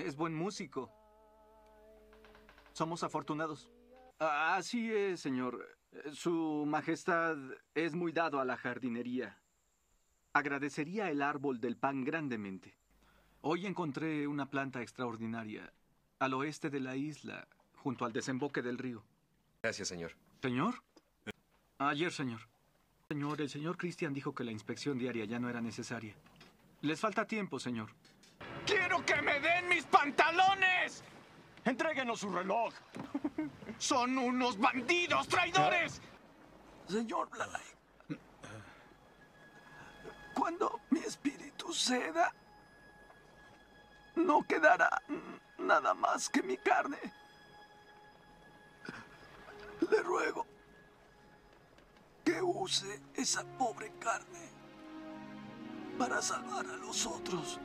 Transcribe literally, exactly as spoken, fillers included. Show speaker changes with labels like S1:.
S1: Es buen músico. Somos afortunados. Así es, señor. Su Majestad es muy dado a la jardinería. Agradecería el árbol del pan grandemente. Hoy encontré una planta extraordinaria al oeste de la isla, junto al desemboque del río.
S2: Gracias, señor.
S1: ¿Señor? Ayer, señor. Señor, el señor Christian dijo que la inspección diaria ya no era necesaria. Les falta tiempo, señor.
S3: ¡Quiero que me den mis pantalones! ¡Entréguenos su reloj! ¡Son unos bandidos traidores!
S4: Señor Bly, cuando mi espíritu ceda, no quedará nada más que mi carne. Le ruego que use esa pobre carne para salvar a los otros.